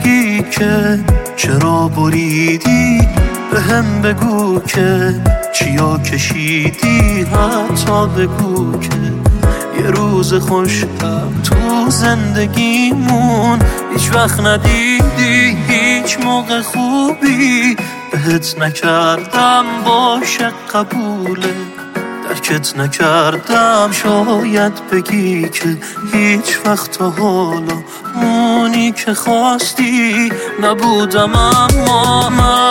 میگی که چرا بریدی، به هم بگو که چیا کشیدی، حتی بگو که یه روز خوشم تو زندگیمون هیچ وقت ندیدی، هیچ موقع خوبی بهت نکردم باشه قبوله، درکت نکردم شاید بگی که هیچ وقت تا حالا اونی که خواستی نبودم، اما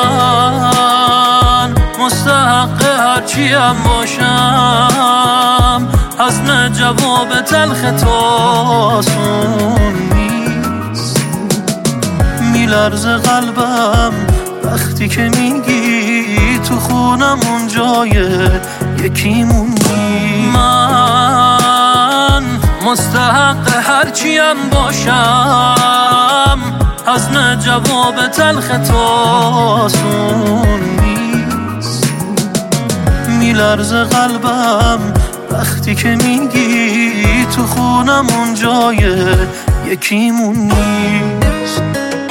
من مستحق هرچیم باشم، حزم جواب تلخ تو آسون نیست. میلرزه قلبم وقتی که میگی تو خونم اون جای یکیمون نیست. من مستحق هرچیم باشم، حزم جواب تلخ تو آسون نیست. میلرزه قلبم وقتی که میگی تو خونم اون جای یکیمون نیست.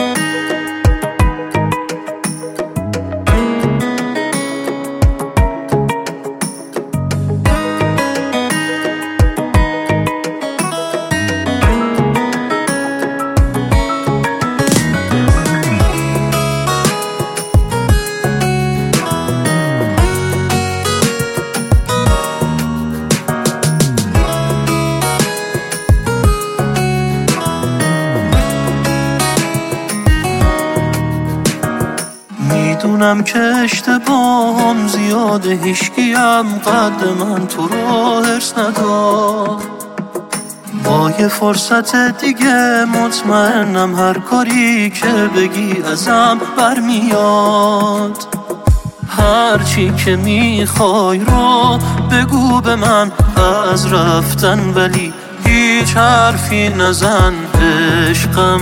میدونم که اشتباهم زیاده، هیچکیم قد من تو رو حرص نداد، با یه فرصت دیگه مطمئنم هر کاری که بگی ازم برمیاد. هرچی که میخوای رو بگو به من از رفتن، ولی هیچ حرفی نزن عشقم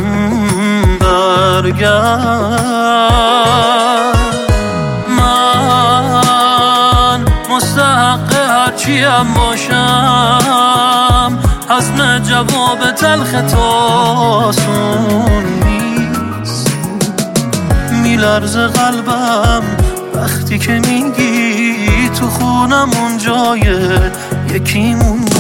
برگرد. من مستحق هرچیم باشم، حزم جواب تلخ تو آسون نیست. میلرزه قلبم وقتی که میگی تو خونم اون جای یکیمون نیست.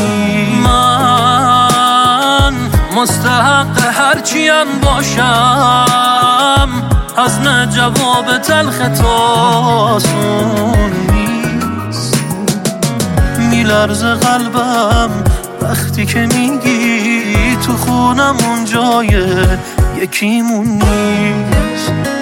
من مستحق هرچیم باشم، حزم جواب تلخ تو آسون نیست. میلرزه قلبم وقتی که میگی تو خونم اون جای یکیمون نیست.